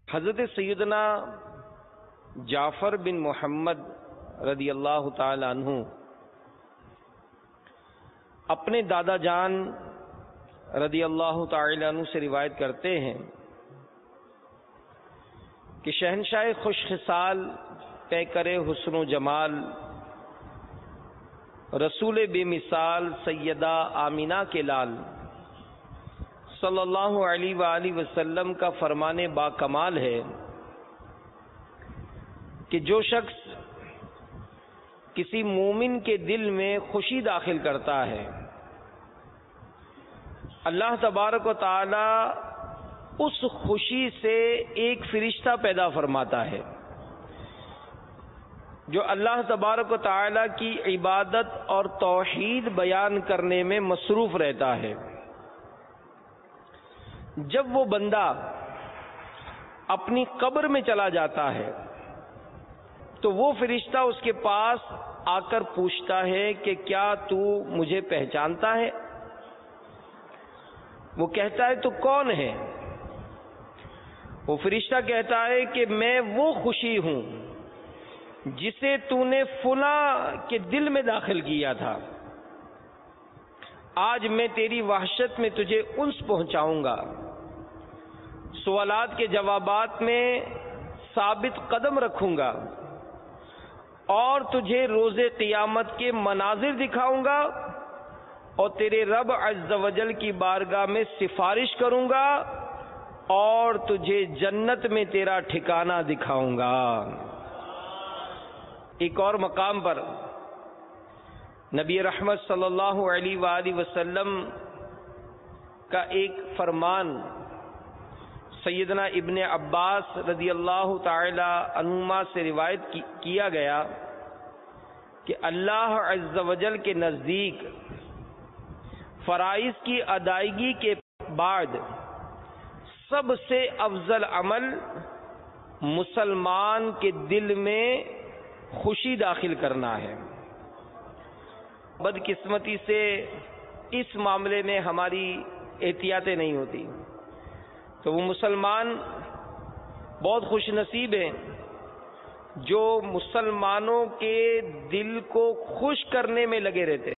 حضرت سیدنا جعفر بن محمد رضی اللہ تعالی عنہ اپنے دادا جان رضی اللہ تعالی عنہ سے روایت کرتے ہیں کہ شہنشاہ خوش خصال پیکر حسن و جمال رسول بے مثال سیدہ آمینہ کے لال صلی اللہ علیہ وآلہ وسلم کا فرمان با کمال ہے کہ جو شخص کسی مومن کے دل میں خوشی داخل کرتا ہے اللہ تبارک و تعالی اس خوشی سے ایک فرشتہ پیدا فرماتا ہے جو اللہ تبارک و تعالی کی عبادت اور توحید بیان کرنے میں مصروف رہتا ہے۔ جب وہ بندہ اپنی قبر میں چلا جاتا ہے تو وہ فرشتہ اس کے پاس آ کر پوچھتا ہے کہ کیا تو مجھے پہچانتا ہے؟ وہ کہتا ہے تو کون ہے؟ وہ فرشتہ کہتا ہے کہ میں وہ خوشی ہوں جسے تو نے فلاں کے دل میں داخل کیا تھا، آج میں تیری وحشت میں تجھے انس پہنچاؤں گا، سوالات کے جوابات میں ثابت قدم رکھوں گا اور تجھے روز قیامت کے مناظر دکھاؤں گا اور تیرے رب عز و جل کی بارگاہ میں سفارش کروں گا اور تجھے جنت میں تیرا ٹھکانہ دکھاؤں گا۔ ایک اور مقام پر نبی رحمت صلی اللہ علیہ وآلہ وسلم کا ایک فرمان سیدنا ابن عباس رضی اللہ تعالی عنہما سے روایت کیا گیا کہ اللہ عز و جل کے نزدیک فرائض کی ادائیگی کے بعد سب سے افضل عمل مسلمان کے دل میں خوشی داخل کرنا ہے۔ بدقسمتی سے اس معاملے میں ہماری احتیاطیں نہیں ہوتی، تو وہ مسلمان بہت خوش نصیب ہیں جو مسلمانوں کے دل کو خوش کرنے میں لگے رہتے ہیں۔